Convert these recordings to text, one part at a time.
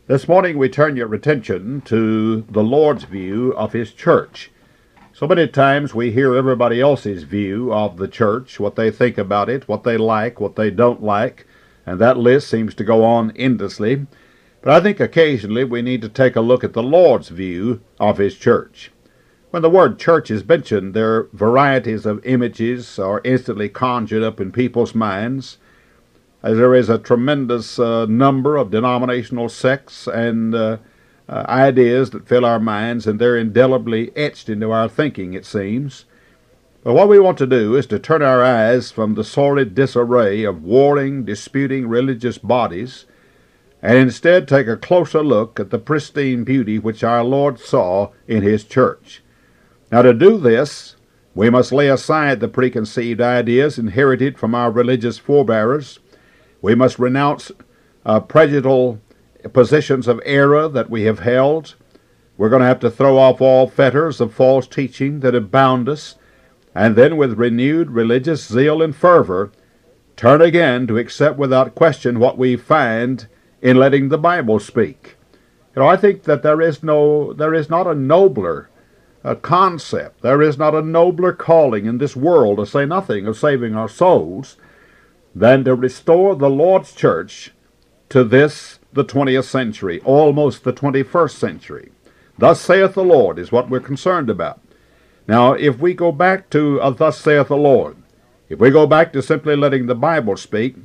This morning we turn your attention to the Lord's view of His church. So many times we hear everybody else's view of the church, what they think about it, what they like, what they don't like, and that list seems to go on endlessly. But I think occasionally we need to take a look at the Lord's view of His church. When the word church is mentioned, there are varieties of images are instantly conjured up in people's minds, as there is a tremendous number of denominational sects and ideas that fill our minds, and they're indelibly etched into our thinking, it seems. But what we want to do is to turn our eyes from the sordid disarray of warring, disputing religious bodies, and instead take a closer look at the pristine beauty which our Lord saw in His church. Now, to do this, we must lay aside the preconceived ideas inherited from our religious forebears. We must renounce prejudicial positions of error that we have held. We're going to have to throw off all fetters of false teaching that have bound us, and then with renewed religious zeal and fervor, turn again to accept without question what we find in letting the Bible speak. I think that there is not a nobler concept, there is not a nobler calling in this world, to say nothing of saving our souls, than to restore the Lord's church to this, the 20th century, almost the 21st century. Thus saith the Lord is what we're concerned about. Now, if we go back to thus saith the Lord, if we go back to simply letting the Bible speak,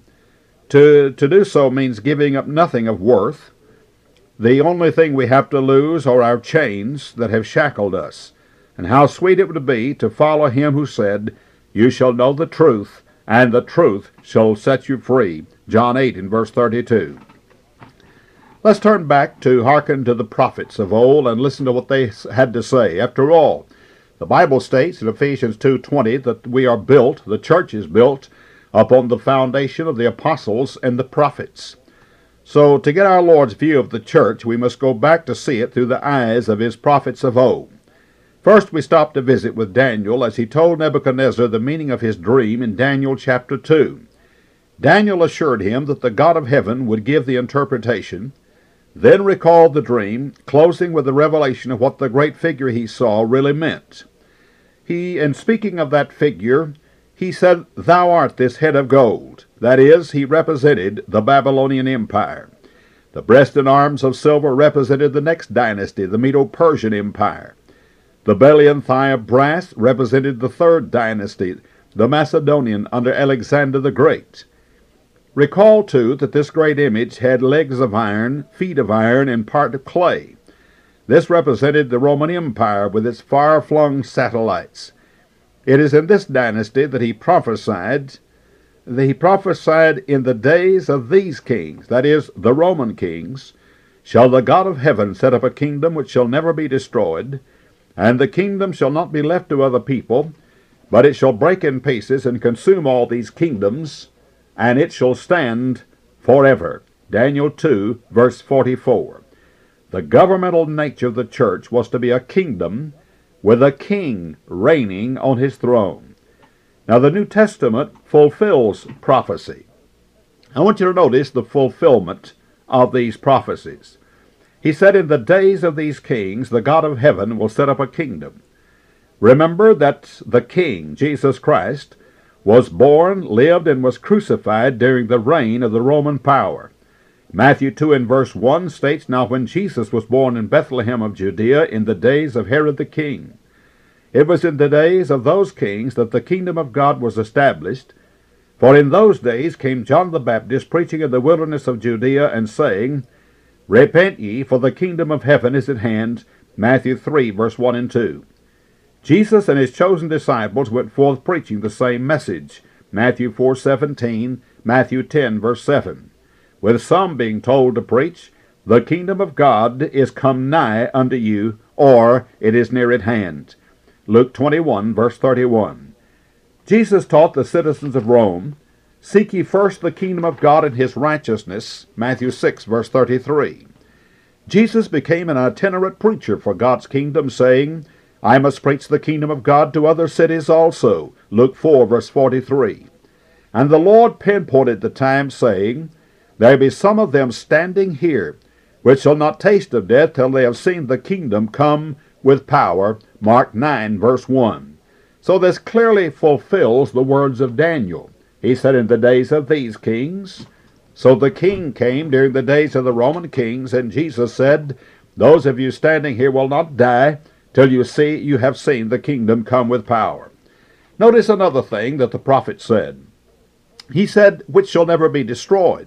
to do so means giving up nothing of worth. The only thing we have to lose are our chains that have shackled us. And how sweet it would be to follow Him who said, "You shall know the truth, and the truth shall set you free." John 8 in verse 32. Let's turn back to hearken to the prophets of old and listen to what they had to say. After all, the Bible states in Ephesians 2:20 that we are built, the church is built, upon the foundation of the apostles and the prophets. So to get our Lord's view of the church, we must go back to see it through the eyes of His prophets of old. First, we stop to visit with Daniel as he told Nebuchadnezzar the meaning of his dream in Daniel chapter 2. Daniel assured him that the God of heaven would give the interpretation, then recalled the dream, closing with the revelation of what the great figure he saw really meant. In speaking of that figure, he said, "Thou art this head of gold." That is, he represented the Babylonian Empire. The breast and arms of silver represented the next dynasty, the Medo-Persian Empire. The belly and thigh of brass represented the third dynasty, the Macedonian under Alexander the Great. Recall, too, that this great image had legs of iron, feet of iron, and part of clay. This represented the Roman Empire with its far-flung satellites. It is in this dynasty that he prophesied in the days of these kings, that is, the Roman kings, shall the God of heaven set up a kingdom which shall never be destroyed, and the kingdom shall not be left to other people, but it shall break in pieces and consume all these kingdoms, and it shall stand forever. Daniel 2, verse 44. The governmental nature of the church was to be a kingdom with a king reigning on his throne. Now, the New Testament fulfills prophecy. I want you to notice the fulfillment of these prophecies. He said, "In the days of these kings, the God of heaven will set up a kingdom." Remember that the King, Jesus Christ, was born, lived, and was crucified during the reign of the Roman power. Matthew 2 and verse 1 states, "Now when Jesus was born in Bethlehem of Judea in the days of Herod the king." It was in the days of those kings that the kingdom of God was established. For in those days came John the Baptist preaching in the wilderness of Judea and saying, "Repent ye, for the kingdom of heaven is at hand." Matthew 3, verse 1 and 2. Jesus and his chosen disciples went forth preaching the same message. Matthew 4:17, Matthew 10, verse 7. With some being told to preach, "The kingdom of God is come nigh unto you," or "it is near at hand." Luke 21, verse 31. Jesus taught the citizens of Rome, "Seek ye first the kingdom of God and his righteousness." Matthew 6, verse 33. Jesus became an itinerant preacher for God's kingdom, saying, "I must preach the kingdom of God to other cities also." Luke 4, verse 43. And the Lord pinpointed the time, saying, "There be some of them standing here, which shall not taste of death till they have seen the kingdom come with power. Mark 9, verse 1. So this clearly fulfills the words of Daniel. He said, in the days of these kings. So the king came during the days of the Roman kings, and Jesus said, those of you standing here will not die till you have seen the kingdom come with power. Notice another thing that the prophet said. He said, which shall never be destroyed.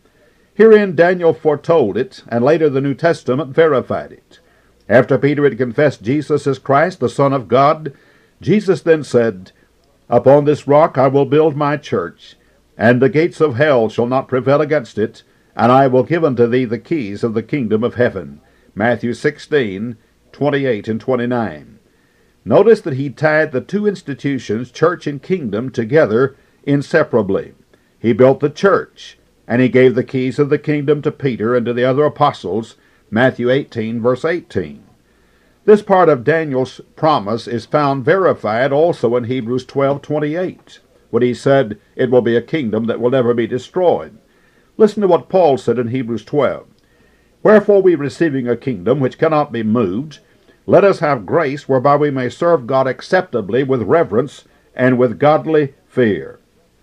Herein Daniel foretold it, and later the New Testament verified it. After Peter had confessed Jesus as Christ, the Son of God, Jesus then said, upon this rock I will build my church, and the gates of hell shall not prevail against it, and I will give unto thee the keys of the kingdom of heaven. Matthew 16, 28 and 29. Notice that he tied the two institutions, church and kingdom, together inseparably. He built the church, and he gave the keys of the kingdom to Peter and to the other apostles, Matthew 18, verse 18. This part of Daniel's promise is found verified also in Hebrews 12:28, when he said, it will be a kingdom that will never be destroyed. Listen to what Paul said in Hebrews 12. Wherefore we receiving a kingdom which cannot be moved, let us have grace whereby we may serve God acceptably with reverence and with godly fear.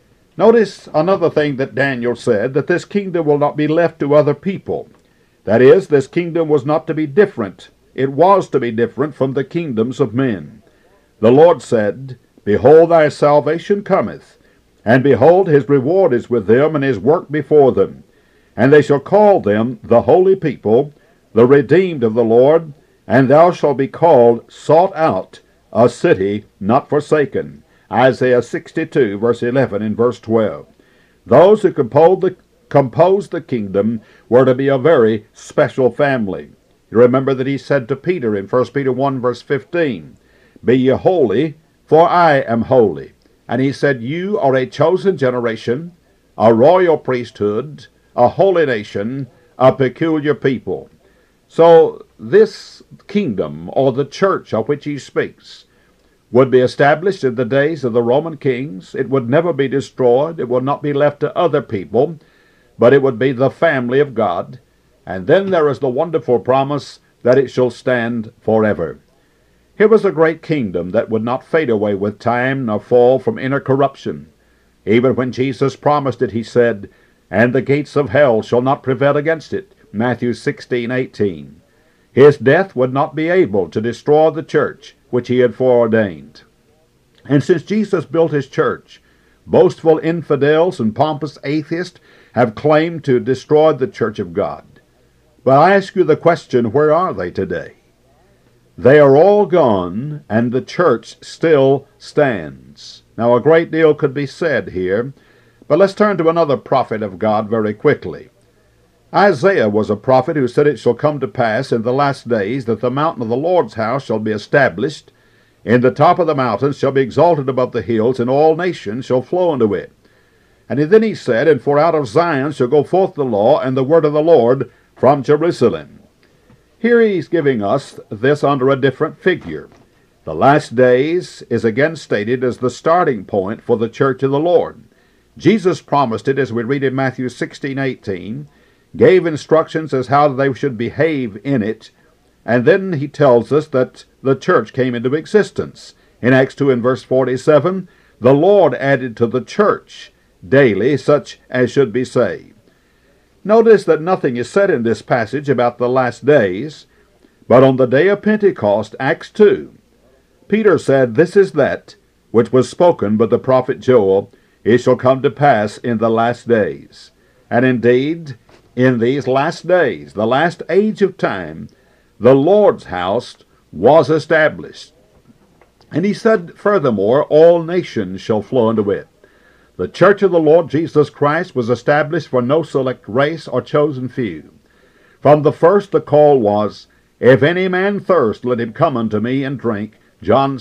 Notice another thing that Daniel said, that this kingdom will not be left to other people. That is, this kingdom was not to be different. It was to be different from the kingdoms of men. The Lord said, behold, thy salvation cometh, and behold, his reward is with them, and his work before them. And they shall call them the holy people, the redeemed of the Lord, and thou shalt be called sought out, a city not forsaken. Isaiah 62, verse 11 and verse 12. Those who composed the kingdom were to be a very special family. You remember that he said to Peter in 1 Peter 1, verse 15, be ye holy, for I am holy. And he said, you are a chosen generation, a royal priesthood, a holy nation, a peculiar people. So this kingdom, or the church of which he speaks, would be established in the days of the Roman kings. It would never be destroyed. It would not be left to other people, but it would be the family of God. And then there is the wonderful promise that it shall stand forever. Here was a great kingdom that would not fade away with time, nor fall from inner corruption. Even when Jesus promised it, he said, and the gates of hell shall not prevail against it. Matthew 16:18. His death would not be able to destroy the church which he had foreordained. And since Jesus built his church, boastful infidels and pompous atheists have claimed to destroy the church of God. But I ask you the question, where are they today? They are all gone, and the church still stands. Now, a great deal could be said here, but let's turn to another prophet of God very quickly. Isaiah was a prophet who said, it shall come to pass in the last days that the mountain of the Lord's house shall be established, and the top of the mountains shall be exalted above the hills, and all nations shall flow unto it. And then he said, and for out of Zion shall go forth the law and the word of the Lord from Jerusalem. Here he's giving us this under a different figure. The last days is again stated as the starting point for the church of the Lord. Jesus promised it, as we read in Matthew 16:18, gave instructions as how they should behave in it, and then he tells us that the church came into existence. In Acts 2 and verse 47, the Lord added to the church daily such as should be saved. Notice that nothing is said in this passage about the last days, but on the day of Pentecost, Acts 2, Peter said, this is that which was spoken by the prophet Joel, it shall come to pass in the last days. And indeed, in these last days, the last age of time, the Lord's house was established. And he said, furthermore, all nations shall flow unto it. The church of the Lord Jesus Christ was established for no select race or chosen few. From the first the call was, if any man thirst, let him come unto me and drink, John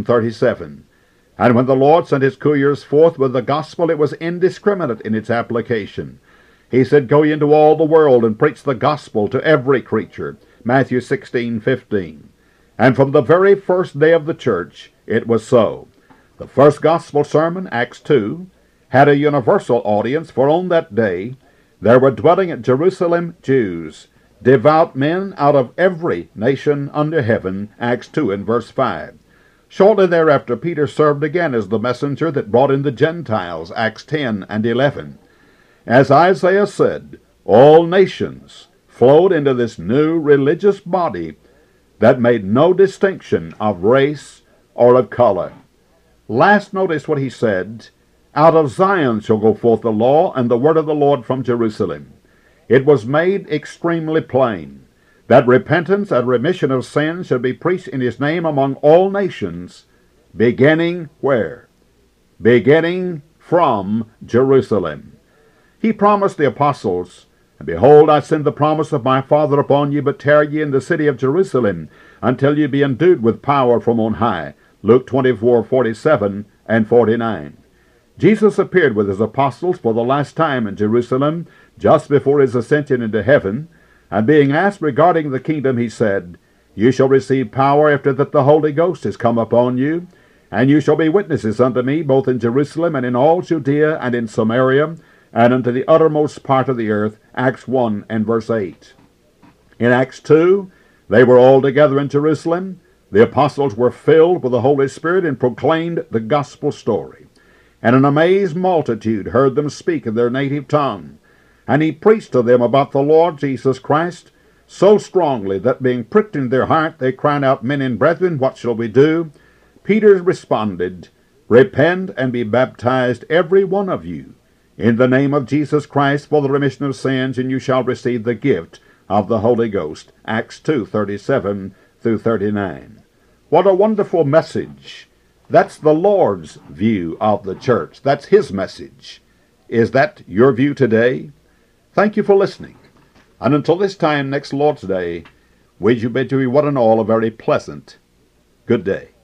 7:37. And when the Lord sent his couriers forth with the gospel, it was indiscriminate in its application. He said, go ye into all the world and preach the gospel to every creature, Matthew 16:15. And from the very first day of the church, it was so. The first gospel sermon, Acts 2, had a universal audience, for on that day there were dwelling at Jerusalem Jews, devout men out of every nation under heaven, Acts 2 and verse 5. Shortly thereafter, Peter served again as the messenger that brought in the Gentiles, Acts 10 and 11. As Isaiah said, all nations flowed into this new religious body that made no distinction of race or of color. Last, notice what he said, out of Zion shall go forth the law and the word of the Lord from Jerusalem. It was made extremely plain that repentance and remission of sins should be preached in his name among all nations, beginning where? Beginning from Jerusalem. He promised the apostles, and behold, I send the promise of my Father upon you, but tarry ye in the city of Jerusalem, until ye be endued with power from on high. Luke 24:47 and 49. Jesus appeared with his apostles for the last time in Jerusalem, just before his ascension into heaven, and being asked regarding the kingdom, he said, You shall receive power after that the Holy Ghost is come upon you, and you shall be witnesses unto me, both in Jerusalem and in all Judea and in Samaria, and unto the uttermost part of the earth. Acts 1 and verse 8. In Acts 2, they were all together in Jerusalem. The apostles were filled with the Holy Spirit and proclaimed the gospel story. And an amazed multitude heard them speak in their native tongue. And he preached to them about the Lord Jesus Christ so strongly that being pricked in their heart, they cried out, Men and brethren, what shall we do? Peter responded, Repent and be baptized every one of you in the name of Jesus Christ for the remission of sins, and you shall receive the gift of the Holy Ghost. Acts 2:37 through 39. What a wonderful message. That's the Lord's view of the church. That's his message. Is that your view today? Thank you for listening. And until this time next Lord's Day, we bid you one and all a very pleasant good day.